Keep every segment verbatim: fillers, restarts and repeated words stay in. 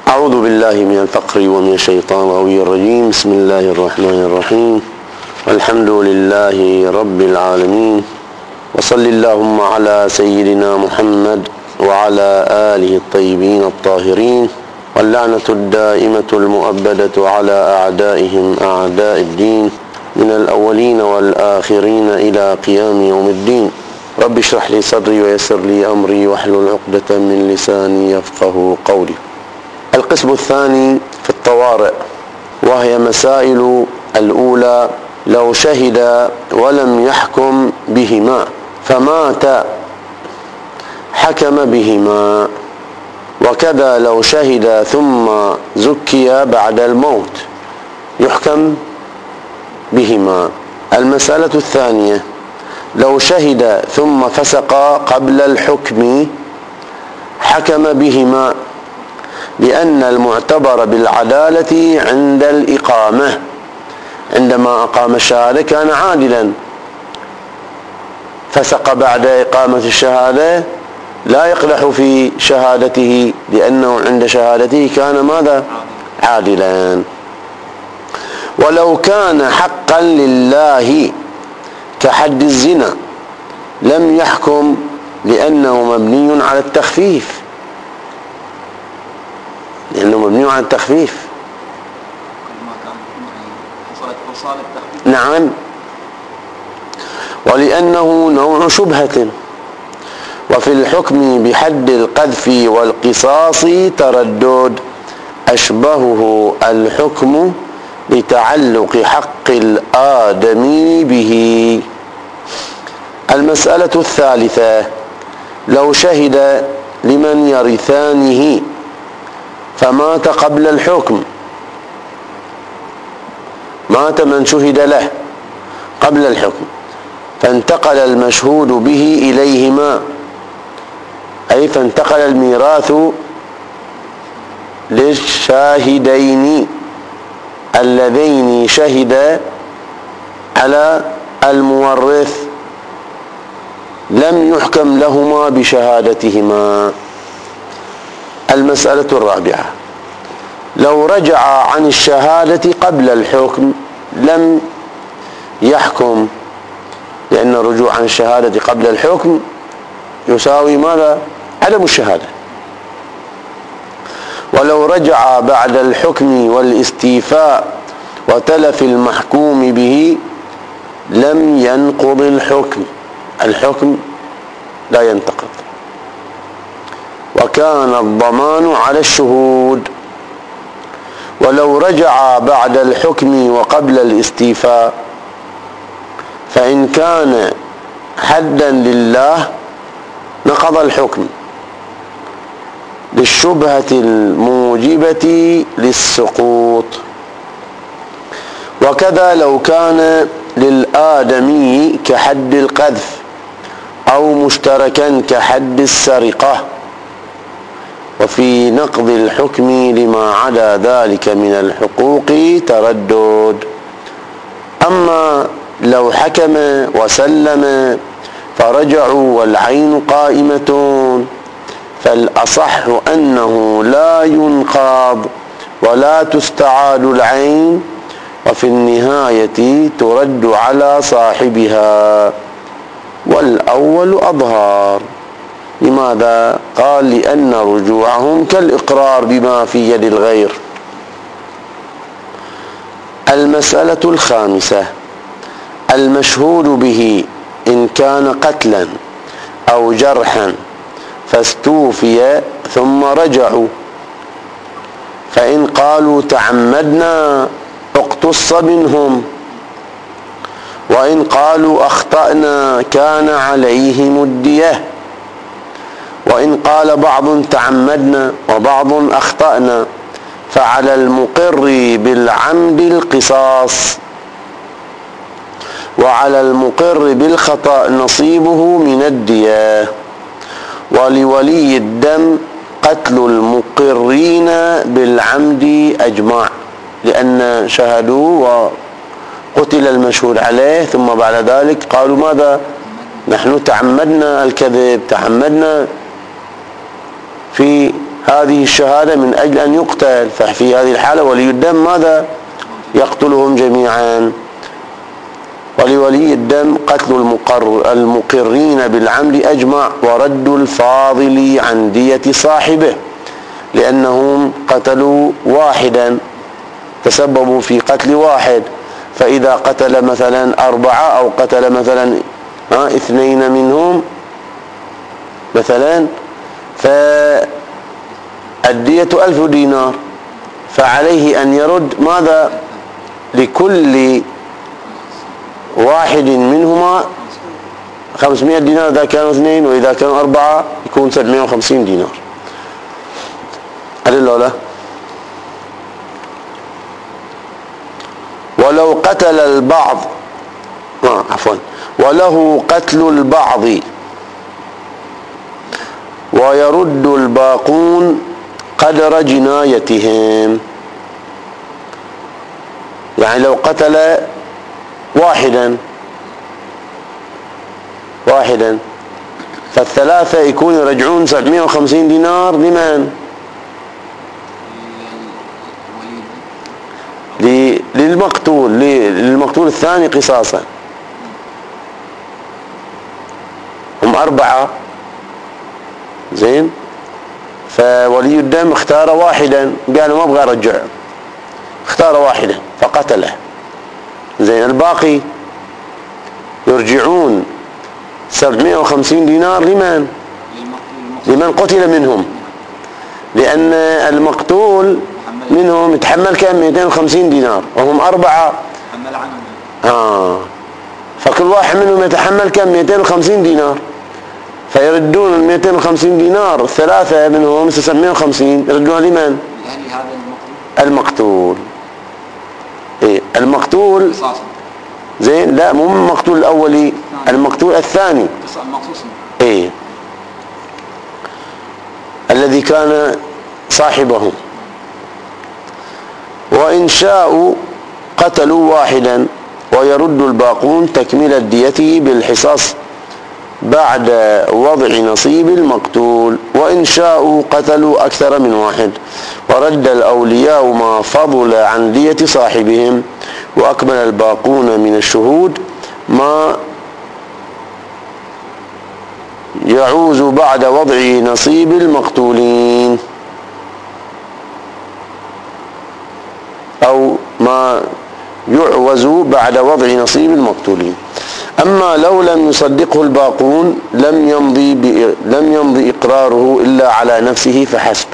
أعوذ بالله من الفقر ومن الشيطان الغوي الرجيم. بسم الله الرحمن الرحيم. الحمد لله رب العالمين، وصل اللهم على سيدنا محمد وعلى آله الطيبين الطاهرين، واللعنة الدائمة المؤبدة على أعدائهم أعداء الدين من الأولين والآخرين إلى قيام يوم الدين. رب اشرح لي صدري ويسر لي أمري واحلل عقدة من لساني يفقه قولي. القسم الثاني في الطوارئ، وهي مسائل الأولى: لو شهد ولم يحكم بهما فمات حكم بهما، وكذا لو شهد ثم زكي بعد الموت يحكم بهما. المسألة الثانية: لو شهد ثم فسق قبل الحكم حكم بهما، لأن المعتبر بالعدالة عند الإقامة، عندما أقام الشهادة كان عادلا، فسق بعد إقامة الشهادة لا يقدح في شهادته، لأنه عند شهادته كان ماذا؟ عادلا. ولو كان حقا لله كحد الزنا لم يحكم، لأنه مبني على التخفيف، لأنه مبني على التخفيف. نعم، ولأنه نوع شبهة. وفي الحكم بحد القذف والقصاص تردد، أشبهه الحكم لتعلق حق الآدمي به. المسألة الثالثة: لو شهد لمن يرثانه فمات قبل الحكم، مات من شهد له قبل الحكم، فانتقل المشهود به إليهما، أي فانتقل الميراث للشاهدين اللذين شهدا على المورث، لم يحكم لهما بشهادتهما. المسألة الرابعة: لو رجع عن الشهادة قبل الحكم لم يحكم، لأن الرجوع عن الشهادة قبل الحكم يساوي ماذا؟ عدم الشهادة. ولو رجع بعد الحكم والاستيفاء وتلف المحكوم به لم ينقض الحكم، الحكم لا ينتقض، وكان الضمان على الشهود. ولو رجع بعد الحكم وقبل الاستيفاء فإن كان حدا لله نقض الحكم للشبهة الموجبة للسقوط. وكذا لو كان للآدمي كحد القذف أو مشتركا كحد السرقة، وفي نقض الحكم لما عدا ذلك من الحقوق تردد. أما لو حكم وسلم فرجعوا والعين قائمة فالأصح أنه لا ينقض ولا تستعاد العين، وفي النهاية ترد على صاحبها، والأول أظهر. لماذا؟ قال: لأن رجوعهم كالإقرار بما في يد الغير. المسألة الخامسة: المشهود به إن كان قتلا أو جرحا فاستوفي ثم رجعوا، فإن قالوا تعمدنا اقتص منهم، وإن قالوا أخطأنا كان عليهم الدية، وإن قال بعض تعمدنا وبعض أخطأنا فعلى المقر بالعمد القصاص، وعلى المقر بالخطأ نصيبه من الدية. ولولي الدم قتل المقرين بالعمد أجمع، لأن شهدوا وقتل المشهود عليه، ثم بعد ذلك قالوا ماذا؟ نحن تعمدنا الكذب، تعمدنا في هذه الشهادة من أجل أن يقتل، ففي هذه الحالة ولي الدم ماذا؟ يقتلهم جميعا. ولولي الدم قتل المقر المقرين بالعمد أجمع، ورد الفاضل عن دية صاحبه، لأنهم قتلوا واحدا، تسببوا في قتل واحد. فإذا قتل مثلا أربعة أو قتل مثلا اثنين منهم مثلا، فالدية ألف دينار، فعليه أن يرد ماذا؟ لكل واحد منهما خمسمائة دينار إذا كانوا اثنين، وإذا كانوا أربعة يكون سبعمائة وخمسين دينار. هل لا؟ ولو قتل البعض آه عفوا وله قتل البعض ويرد الباقون قدر جنايتهم. يعني لو قتل واحدا واحدا فالثلاثة يكون يرجعون سبعمائة وخمسين دينار لمن؟ للمقتول للمقتول الثاني قصاصا. هم أربعة زين، فولي الدم اختار واحدا، قال ما ابغى ارجع، اختار واحدا فقتله زين. الباقي يرجعون سبعمائة وخمسين دينار لمن؟ لمن قتل منهم، لأن المقتول منهم يتحمل كم؟ مئتين وخمسين دينار، وهم أربعة تحمل عنهم آه فكل واحد منهم يتحمل كم؟ مئتين وخمسين دينار، فيردون ال مئتين وخمسين دينار الثلاثة منهم سبعمائة وخمسين يردونها لمن؟ يعني هذا المقتول المقتول إيه المقتول قصاصا زين. لا مو المقتول الأولي، المقتول الثاني المقصوص إيه الذي كان صاحبه. وإن شاءوا قتلوا واحدا ويرد الباقون تكملة ديته بالحصاص بعد وضع نصيب المقتول. وإن شاءوا قتلوا أكثر من واحد، ورد الأولياء ما فضل عن دية صاحبهم، وأكمل الباقون من الشهود ما يعوز بعد وضع نصيب المقتولين، أو ما يعوز بعد وضع نصيب المقتولين. أما لو لم يصدقه الباقون لم يمضي لم يمضي إقراره إلا على نفسه فحسب.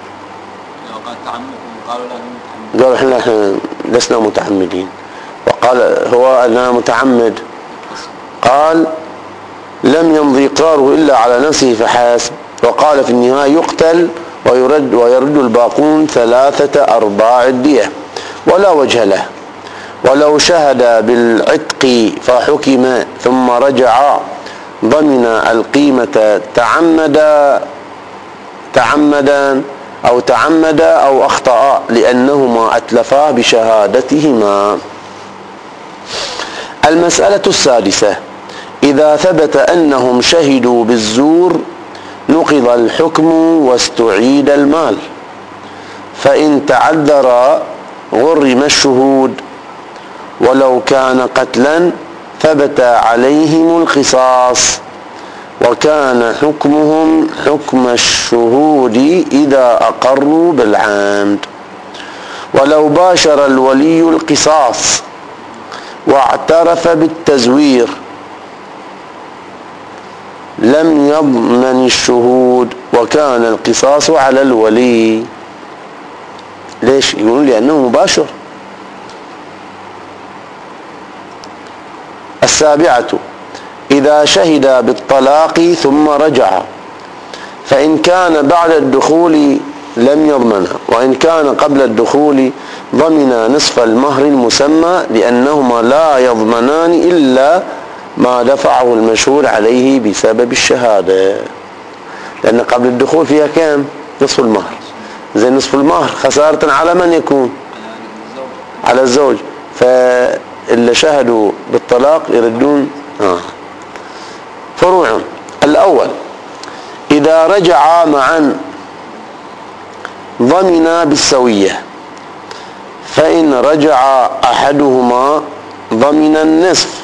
قالوا احنا لسنا متعمدين، وقال هو أنا متعمد، قال لم يمضي إقراره إلا على نفسه فحسب. وقال في النهاية يقتل ويرد ويرد الباقون ثلاثة أرباع الدية ولا وجه له. ولو شهد بالعتق فحكم ثم رجع ضمن القيمة تعمدا تعمدا أو تعمد أو أخطأ، لأنهما أتلفا بشهادتهما. المسألة السادسة: إذا ثبت أنهم شهدوا بالزور نقض الحكم واستعيد المال، فإن تعذر غرم الشهود، ولو كان قتلا ثبت عليهم القصاص، وكان حكمهم حكم الشهود إذا أقروا بالعمد. ولو باشر الولي القصاص واعترف بالتزوير لم يضمن الشهود، وكان القصاص على الولي. ليش؟ يقولون لأنه مباشر. السابعة: إذا شهد بالطلاق ثم رجع، فإن كان بعد الدخول لم يضمنها، وإن كان قبل الدخول ضمن نصف المهر المسمى، لأنهما لا يضمنان إلا ما دفعه المشهور عليه بسبب الشهادة، لأن قبل الدخول فيها كم؟ نصف المهر. زي نصف المهر خسارة على من يكون؟ على الزوج. فاللي شهدوا بالطلاق يردون آه. فروع: الأول: إذا رجعا معا ضمنا بالسوية، فإن رجع أحدهما ضمن النصف،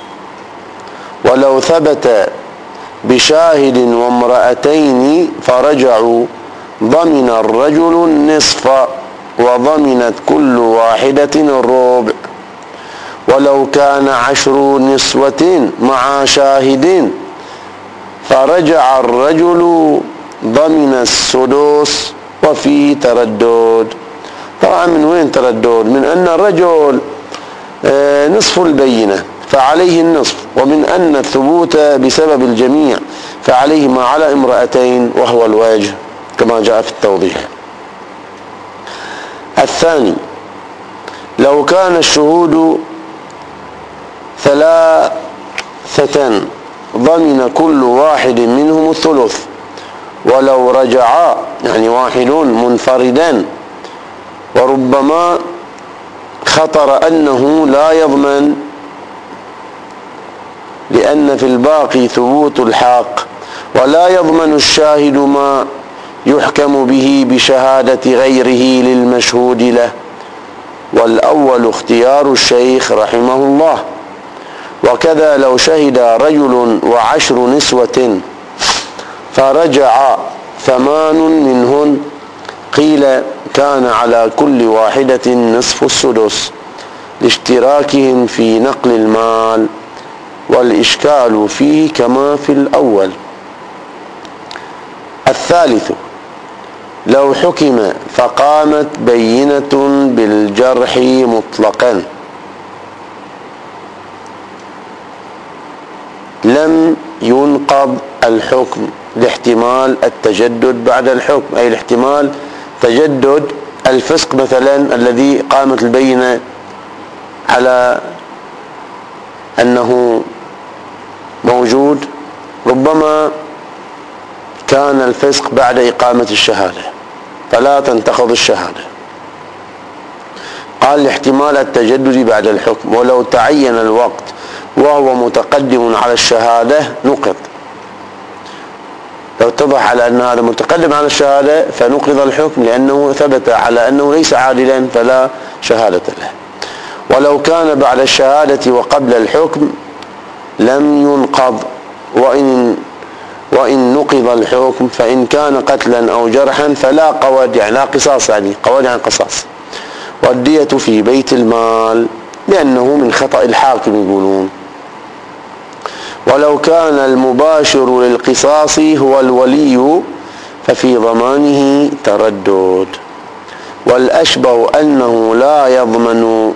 ولو ثبت بشاهد وامرأتين فرجعوا ضمن الرجل النصف وضمنت كل واحدة الربع، ولو كان عشر نسوة مع شاهد فرجع الرجل ضمن السدس وفي تردد. طبعا من وين تردد؟ من أن الرجل نصف البينة فعليه النصف، ومن أن الثبوت بسبب الجميع فعليه ما على امرأتين وهو الوجه كما جاء في التوضيح. الثاني، لو كان الشهود ثلاثة ضمن كل واحد منهم الثلث، ولو رجعا يعني واحد منفردا، وربما خطر أنه لا يضمن لأن في الباقي ثبوت الحق، ولا يضمن الشاهد ما يحكم به بشهادة غيره للمشهود له، والأول اختيار الشيخ رحمه الله. وكذا لو شهد رجل وعشر نسوة فرجع ثمان منهن، قيل كان على كل واحدة نصف السدس لاشتراكهم في نقل المال، والإشكال فيه كما في الأول. الثالث، لو حكم فقامت بينة بالجرح مطلقا لم ينقض الحكم لاحتمال التجدد بعد الحكم، أي الاحتمال تجدد الفسق مثلا الذي قامت البينة على أنه موجود، ربما كان الفسق بعد إقامة الشهادة فلا تنتقض الشهادة. قال احتمال التجدد بعد الحكم، ولو تعين الوقت وهو متقدم على الشهادة نقض. لو اتضح على أن هذا متقدم على الشهادة فنقض الحكم لأنه ثبت على أنه ليس عادلا فلا شهادة له. ولو كان بعد الشهادة وقبل الحكم لم ينقض، وإن وإن نقض الحكم فإن كان قتلا أو جرحا فلا قود، يعني لا قصاص، يعني قود يعني قصاص، والدية في بيت المال لأنه من خطأ الحاكم يقولون. ولو كان المباشر للقصاص هو الولي ففي ضمانه تردد، والأشبه أنه لا يضمن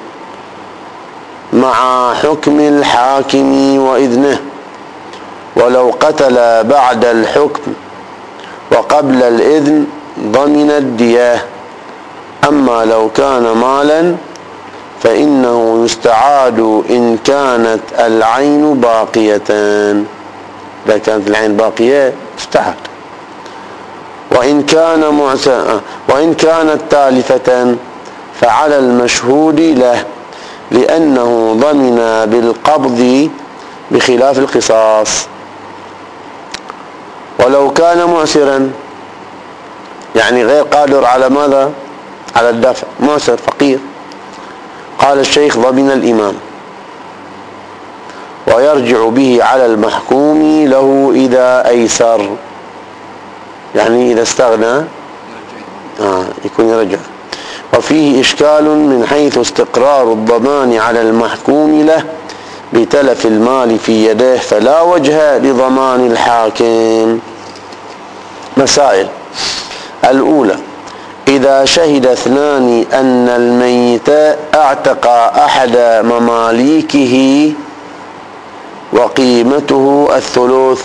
مع حكم الحاكم وإذنه. ولو قتل بعد الحكم وقبل الإذن ضمن الدية، أما لو كان مالا فإنه يستعاد إن كانت العين باقية، إذا كانت العين باقية يستعاد. وإن كان معسى وإن كانت تالفة فعلى المشهود له لأنه ضمن بالقبض بخلاف القصاص. ولو كان معسرا يعني غير قادر على ماذا؟ على الدفع، معسر فقير، قال الشيخ ضمن الإمام، ويرجع به على المحكوم له إذا أيسر، يعني إذا استغنى آه يكون يرجع. وفيه إشكال من حيث استقرار الضمان على المحكوم له بتلف المال في يديه فلا وجه لضمان الحاكم. مسائل: الأولى، إذا شهد اثنان أن الميت اعتق أحد مماليكه وقيمته الثلث،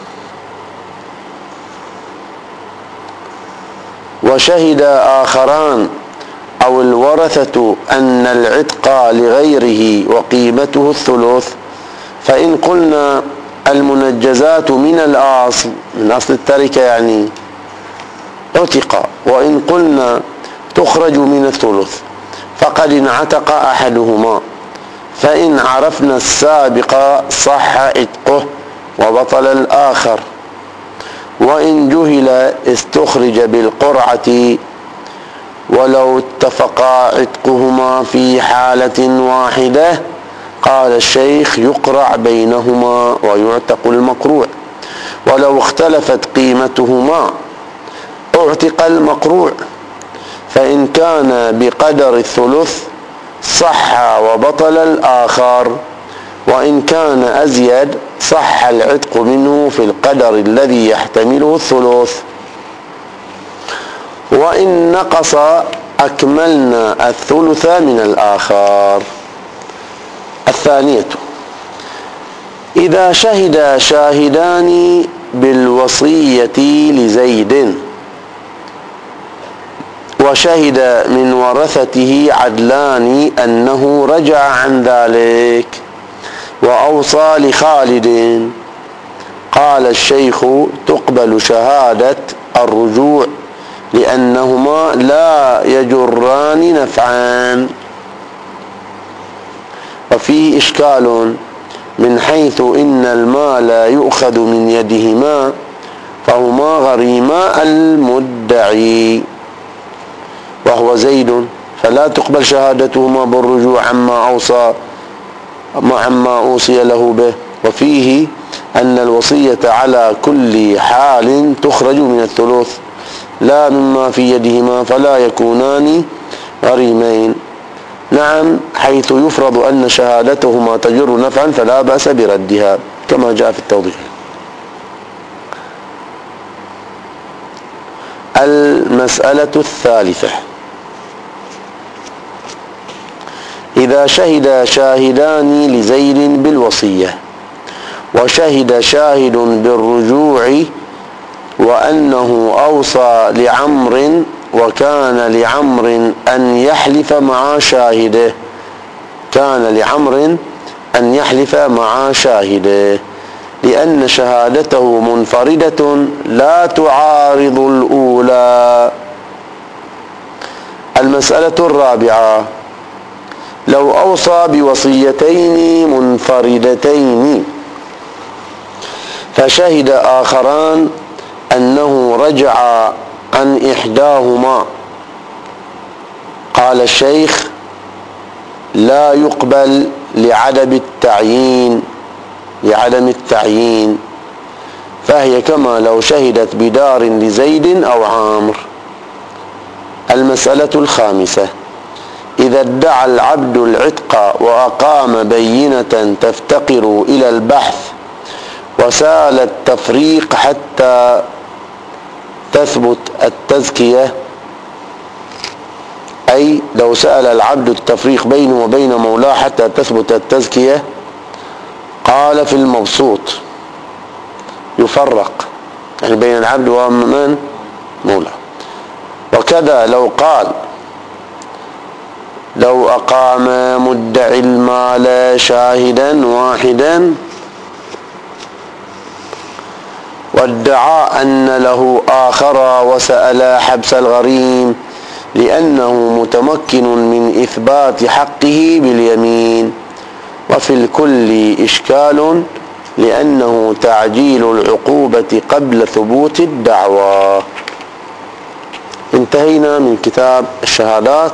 وشهد آخران أو الورثة أن العتق لغيره وقيمته الثلث، فإن قلنا المنجزات من الأصل، من أصل التركة يعني عتق، وإن قلنا تخرج من الثلث فقد انعتق أحدهما، فإن عرفنا السابق صح عتقه وبطل الآخر، وإن جهل استخرج بالقرعة ولو اتفقا عتقهما في حالة واحدة قال الشيخ يقرع بينهما ويعتق المقروع، ولو اختلفت قيمتهما اعتق المقروع، فإن كان بقدر الثلث صح وبطل الآخر، وإن كان أزيد صح العتق منه في القدر الذي يحتمله الثلث، وإن نقص أكملنا الثلث من الآخر. الثانية: إذا شهد شاهدان بالوصية لزيد وشهد من ورثته عدلان أنه رجع عن ذلك وأوصى لخالد، قال الشيخ تقبل شهادة الرجوع لأنهما لا يجران نفعان. وفيه إشكال من حيث إن المال يؤخذ من يدهما فهما غريما المدعي وهو زيد، فلا تقبل شهادتهما بالرجوع عما أوصى عما أوصي له به. وفيه أن الوصية على كل حال تخرج من الثلث لا مما في يدهما، فلا يكونان غريمين. نعم، حيث يفرض أن شهادتهما تجر نفعا فلا بأس بردها كما جاء في التوضيح. المسألة الثالثة: إذا شهد شاهدان لزيد بالوصية وشهد شاهد بالرجوع وأنه أوصى لعمر وكان لعمر أن يحلف مع شاهده كان لعمر أن يحلف مع شاهده لأن شهادته منفردة لا تعارض الأولى. المسألة الرابعة: لو أوصى بوصيتين منفردتين فشهد آخران أنه رجع عن إحداهما، قال الشيخ لا يقبل لعدم التعيين لعدم التعيين فهي كما لو شهدت بدار لزيد أو عامر. المسألة الخامسة: إذا ادعى العبد العتق وأقام بينة تفتقر إلى البحث وسال التفريق حتى تثبت التزكية، أي لو سأل العبد التفريق بينه وبين مولاه حتى تثبت التزكية، قال في المبسوط يفرق يعني بين العبد ومن مولاه. وكذا لو قال لو أقام مدعي المال شاهدا واحدا وادعى أن له آخر وسأل حبس الغريم لأنه متمكن من إثبات حقه باليمين، وفي الكل إشكال لأنه تعجيل العقوبة قبل ثبوت الدعوى. انتهينا من كتاب الشهادات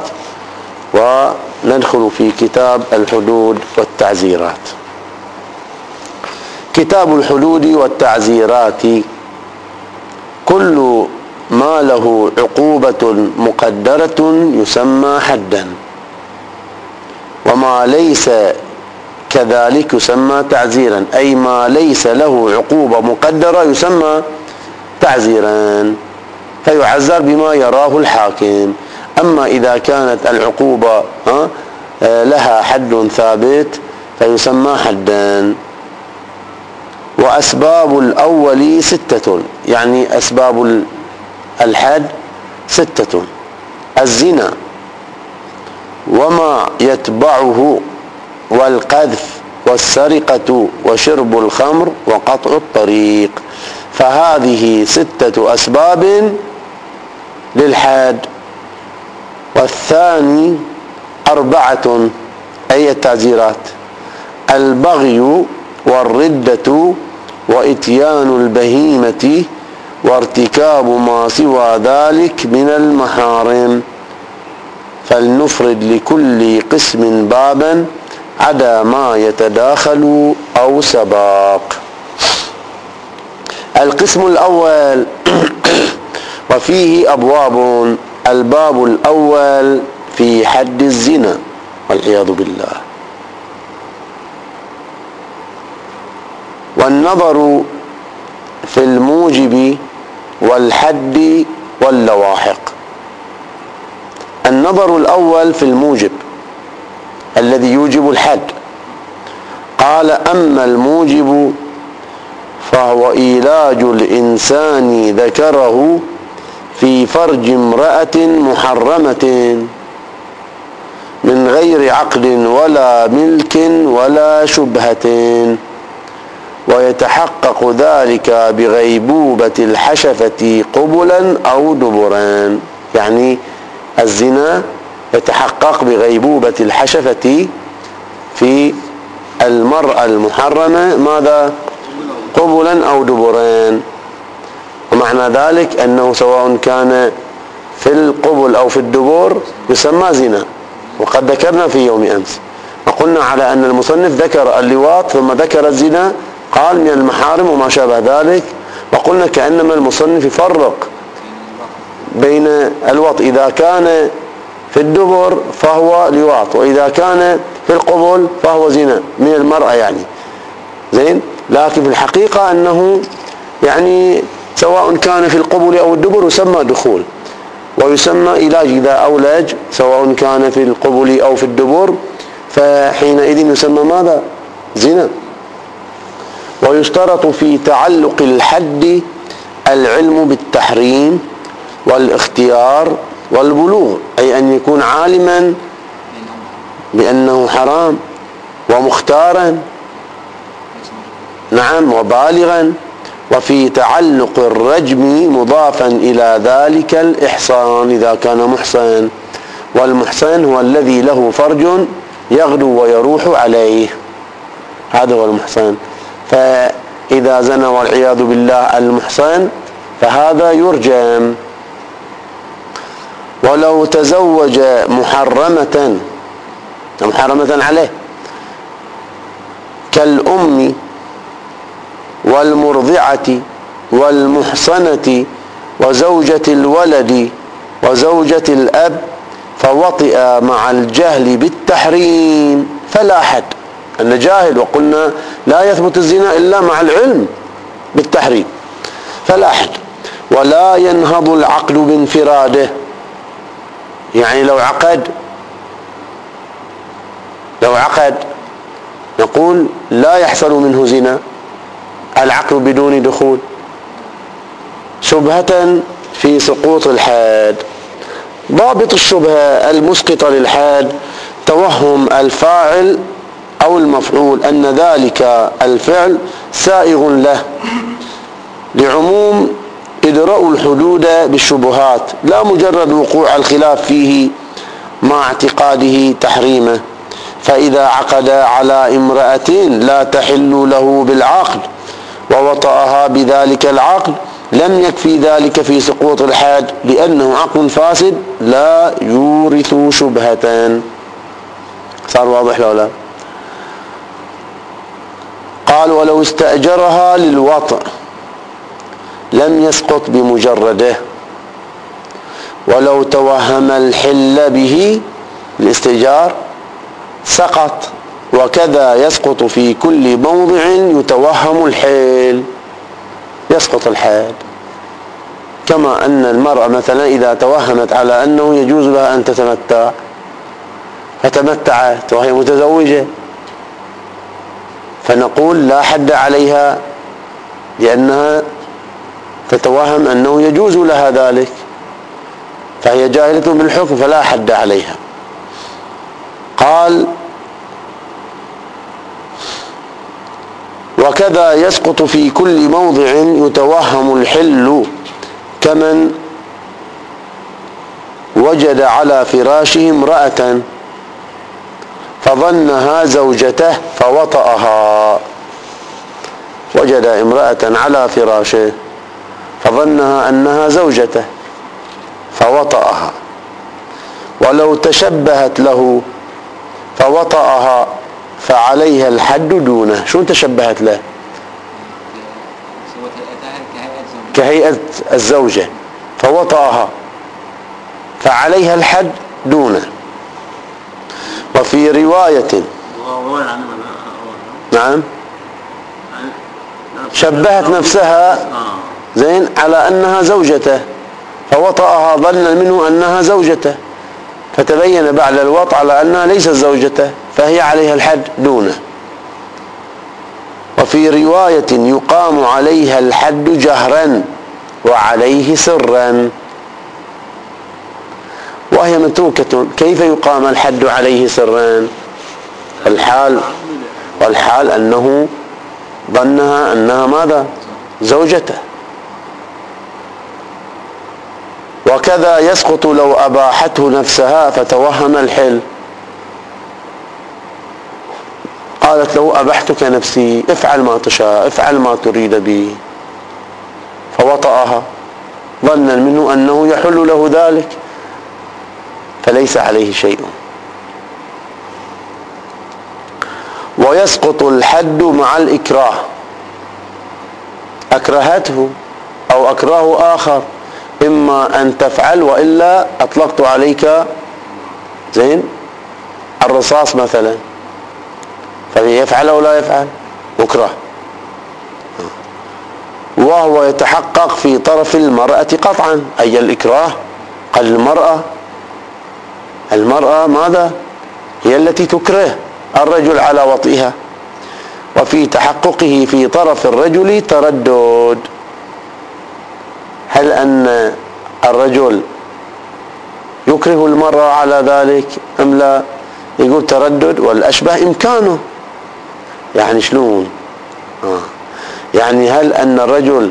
وندخل في كتاب الحدود والتعزيرات. كتاب الحدود والتعزيرات: كل ما له عقوبة مقدرة يسمى حدا، وما ليس كذلك يسمى تعزيرا، أي ما ليس له عقوبة مقدرة يسمى تعزيرا فيعزر بما يراه الحاكم. أما إذا كانت العقوبة لها حد ثابت فيسمى حدا. وأسباب الأول ستة، يعني أسباب الحد ستة: الزنا وما يتبعه والقذف والسرقة وشرب الخمر وقطع الطريق، فهذه ستة أسباب للحد. والثاني أربعة أي التعزيرات: البغي والردة وإتيان البهيمة وارتكاب ما سوى ذلك من المحارم فلنفرد لكل قسم بابا عدا ما يتداخل أو سباق. القسم الأول وفيه أبواب. الباب الأول في حد الزنا والعياذ بالله، والنظر في الموجب والحد واللواحق. النظر الأول في الموجب الذي يوجب الحد. قال: أما الموجب فهو إيلاج الإنسان ذكره في فرج امرأة محرمة من غير عقد ولا ملك ولا شبهة، ويتحقق ذلك بغيبوبة الحشفة قبلا أو دبرا. يعني الزنا يتحقق بغيبوبة الحشفة في المرأة المحرمة ماذا؟ قبلا أو دبرا. ومعنى ذلك أنه سواء كان في القبل أو في الدبر يسمى زنا. وقد ذكرنا في يوم أمس وقلنا على أن المصنف ذكر اللواط ثم ذكر الزنا، قال من المحارم وما شابه ذلك، وقلنا كأنما المصنف يفرق بين الوط إذا كان في الدبر فهو لواط، وإذا كان في القبل فهو زنا من المرأة يعني زين. لكن في الحقيقة أنه يعني سواء كان في القبل أو الدبر يسمى دخول، ويسمى علاج إذا أولج سواء كان في القبل أو في الدبر، فحينئذ يسمى ماذا؟ زنا. ويشترط في تعلق الحد العلم بالتحريم والاختيار والبلوغ، أي أن يكون عالما بأنه حرام ومختارا نعم وبالغا. وفي تعلق الرجم مضافا إلى ذلك الإحصان إذا كان محصن، والمحصن هو الذي له فرج يغدو ويروح عليه، هذا هو المحصن. فإذا زنى والعياذ بالله المحصن فهذا يرجم. ولو تزوج محرمة محرمة عليه كالأم والمرضعة والمحصنة وزوجة الولد وزوجة الأب فوطئ مع الجهل بالتحريم فلا حد. أن جاهل وقلنا لا يثبت الزنا إلا مع العلم بالتحريم فلا حد. ولا ينهض العقد بانفراده، يعني لو عقد لو عقد نقول لا يحصل منه زنا، العقد بدون دخول، شبهة في سقوط الحاد. ضابط الشبهة المسقطة للحاد توهم الفاعل أو المفعول أن ذلك الفعل سائغ له، لعموم إدراء الحدود بالشبهات لا مجرد وقوع الخلاف فيه مع اعتقاده تحريمه. فإذا عقد على امرأة لا تحل له بالعقد ووطأها بذلك العقد لم يكفي ذلك في سقوط الحاد، لأنه عقد فاسد لا يورث شبهة. صار واضح لو لا؟ قال: ولو استأجرها للوطأ لم يسقط بمجرده، ولو توهم الحل به الاستئجار سقط، وكذا يسقط في كل موضع يتوهم الحل، يسقط الحاد. كما أن المرأة مثلا إذا توهمت على أنه يجوز لها أن تتمتع فتمتعت وهي متزوجة، فنقول لا حد عليها لأنها تتوهم أنه يجوز لها ذلك، فهي جاهلة بالحكم فلا حد عليها. قال: وكذا يسقط في كل موضع يتوهم الحل كمن وجد على فراشه امرأة فظنها زوجته فوطأها، وجد امرأة على فراشه فظنها أنها زوجته فوطأها، ولو تشبهت له فوطأها فعليها الحد دونه. شو تشبهت له؟ كهيئة الزوجة، فوطأها فعليها الحد دونه. وفي رواية نعم شبهت نفسها زين على أنها زوجته، فوطأها ظنا منه أنها زوجته، فتبين بعد الوطأ على أنها ليست زوجته، فهي عليها الحد دونه. وفي رواية يقام عليها الحد جهرا وعليه سرا، وهي متروكة. كيف يقام الحد عليه سرا؟ الحال والحال أنه ظنها أنها ماذا؟ زوجته. وكذا يسقط لو أباحته نفسها فتوهم الحل، قالت له أبحتك نفسي، افعل ما تشاء، افعل ما تريد بي، فوطأها ظنا منه أنه يحل له ذلك، فليس عليه شيء. ويسقط الحد مع الإكراه، أكرهته أو أكراه آخر، إما أن تفعل وإلا أطلقت عليك زين الرصاص مثلا، فيفعل أو لا يفعل؟ مكره. وهو يتحقق في طرف المرأة قطعا، أي الإكراه قال المرأة المرأة ماذا؟ هي التي تكره الرجل على وطئها. وفي تحققه في طرف الرجل تردد، هل أن الرجل يكره المرأة على ذلك أم لا؟ يقول تردد، والأشبه إمكانه. يعني شلون؟ آه. يعني هل أن الرجل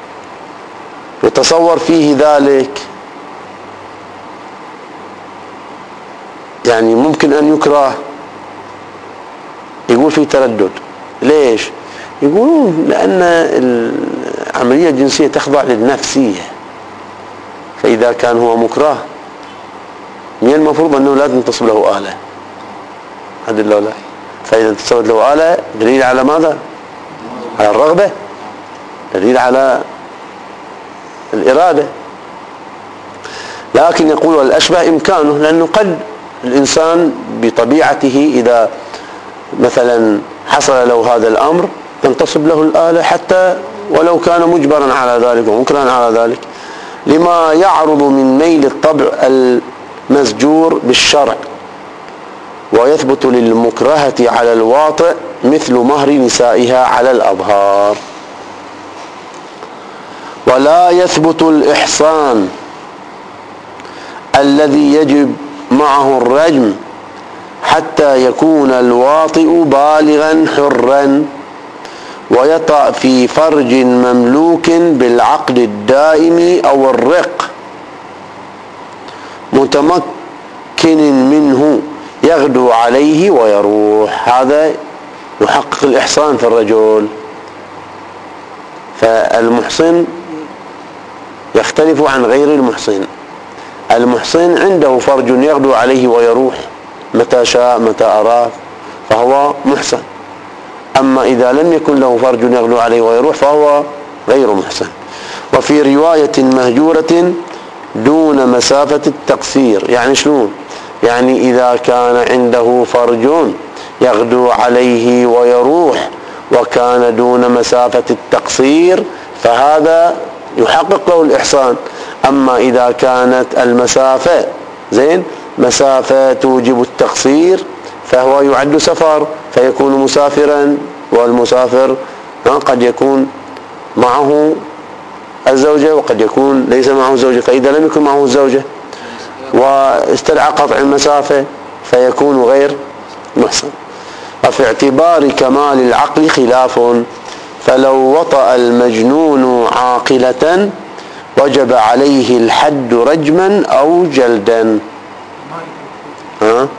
يتصور فيه ذلك؟ يعني ممكن أن يكره. يقول في تردد. ليش؟ يقولون لأن العملية الجنسية تخضع للنفسية، فإذا كان هو مكره من المفروض أنه لا تنتصب له آلة، هذا لا لا فإذا انتصبت له آلة دليل على ماذا؟ على الرغبة، دليل على الإرادة. لكن يقول الأشبه إمكانه، لأنه قد الإنسان بطبيعته إذا مثلا حصل له هذا الأمر تنتصب له الآلة حتى ولو كان مجبرا على ذلك ومكرها على ذلك، لما يعرض من ميل الطبع المسجور بالشرع. ويثبت للمكرهة على الواطئ مثل مهر نسائها على الأظهار. ولا يثبت الإحصان الذي يجب معه الرجم حتى يكون الواطئ بالغا حرا ويطأ في فرج مملوك بالعقد الدائم أو الرق متمكن منه يغدو عليه ويروح. هذا يحقق الإحصان في الرجل. فالمحصن يختلف عن غير المحصن. المحصن عنده فرج يغدو عليه ويروح متى شاء متى أراد، فهو محصن. أما إذا لم يكن له فرج يغدو عليه ويروح فهو غير محصن. وفي رواية مهجورة دون مسافة التقصير. يعني شلون؟ يعني إذا كان عنده فرج يغدو عليه ويروح وكان دون مسافة التقصير فهذا يحقق له الإحصان. أما إذا كانت المسافة زين مسافة توجب التقصير فهو يعد سفر فيكون مسافرا، والمسافر قد يكون معه الزوجة وقد يكون ليس معه زوجة، فإذا لم يكن معه الزوجة واستدعى قطع المسافة فيكون غير محصن. وفي اعتبار كمال العقل خلاف، فلو وطأ المجنون عاقلة وجب عليه الحد رجما أو جلدا. ها؟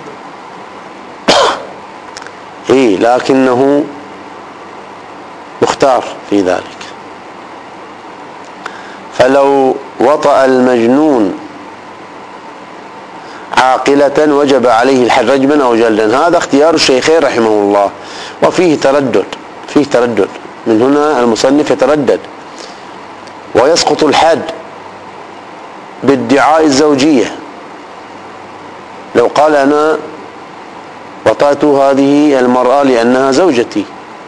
إيه لكنه مختار في ذلك. فلو وطأ المجنون عاقلة وجب عليه الحد رجما أو جلدا. هذا اختيار الشيخين رحمه الله، وفيه تردد، فيه تردد من هنا المصنف يتردد. ويسقط الحد بادعاء الزوجية، لو قال أنا وطأت هذه المرأة لأنها زوجتي،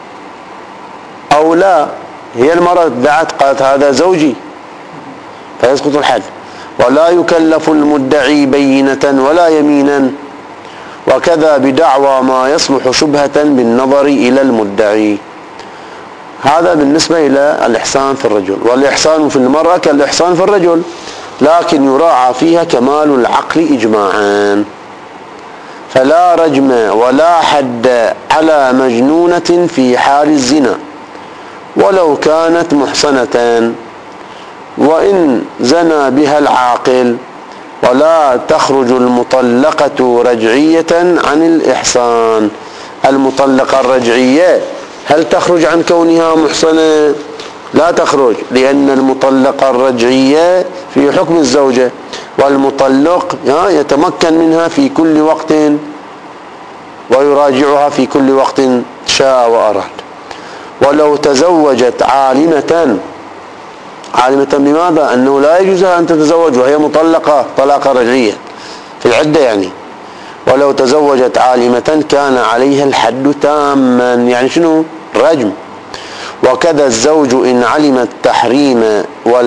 أو لا هي المرأة ادعت قالت هذا زوجي، فيسقط الحد. ولا يكلف المدعي بينة ولا يمينا، وكذا بدعوى ما يصلح شبهة بالنظر إلى المدعي. هذا بالنسبة إلى الإحسان في الرجل. والإحسان في المرأة كالإحسان في الرجل، لكن يراعى فيها كمال العقل إجماعا. فلا رجم ولا حد على مجنونة في حال الزنا ولو كانت محصنة، وإن زنى بها العاقل. ولا تخرج المطلقة رجعية عن الإحصان. المطلقة الرجعية هل تخرج عن كونها محصنة؟ لا تخرج، لأن المطلقة الرجعية في حكم الزوجة، والمطلق يتمكن منها في كل وقت ويراجعها في كل وقت شاء وأراد. ولو تزوجت عالمة، عالمة بماذا؟ أنه لا يجوز أن تتزوج وهي مطلقة طلاقة رجعية في العدة يعني. ولو تزوجت عالمة كان عليها الحد تاما، يعني شنو؟ رجم. وكذا الزوج إن علم التحريم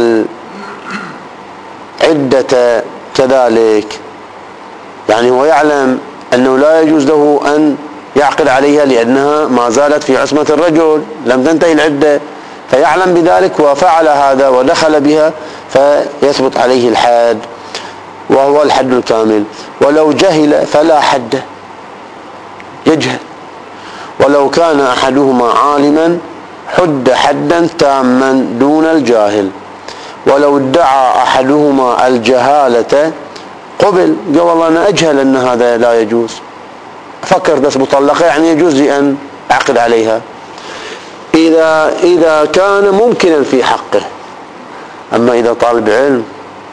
والعدة كذلك، يعني هو يعلم أنه لا يجوز له أن يعقد عليها لأنها ما زالت في عصمة الرجل، لم تنتهي العدة، فيعلم بذلك وفعل هذا ودخل بها، فيثبت عليه الحد وهو الحد الكامل. ولو جهل فلا حد، يجهل. ولو كان أحدهما عالما حد حدا تاما دون الجاهل. ولو ادعى أحدهما الجهالة قبل، قال والله أنا أجهل أن هذا لا يجوز، فكر بس مطلقة يعني يجوز لي أن أعقد عليها، إذا إذا كان ممكنا في حقه. أما إذا طالب علم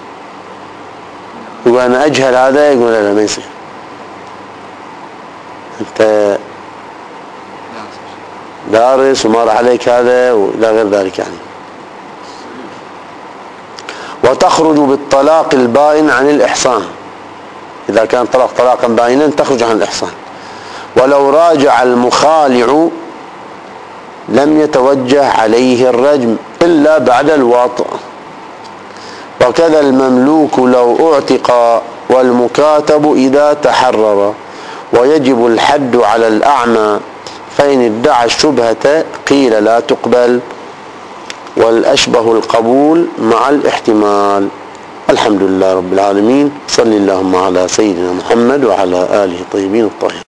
يقول أنا أجهل هذا، يقول لا ما يصير، أنت دارس وما راح عليك هذا ولا غير ذلك يعني. وتخرج بالطلاق البائن عن الإحصان، إذا كان طلاق طلاقا بائنا تخرج عن الإحصان. ولو راجع المخالع لم يتوجه عليه الرجم إلا بعد الوطء. وكذا المملوك لو اعتق والمكاتب إذا تحرر. ويجب الحد على الأعمى، فإن ادعى الشبهة قيل لا تقبل، والأشبه القبول مع الاحتمال. الحمد لله رب العالمين، صل اللهم على سيدنا محمد وعلى آله الطيبين الطاهرين.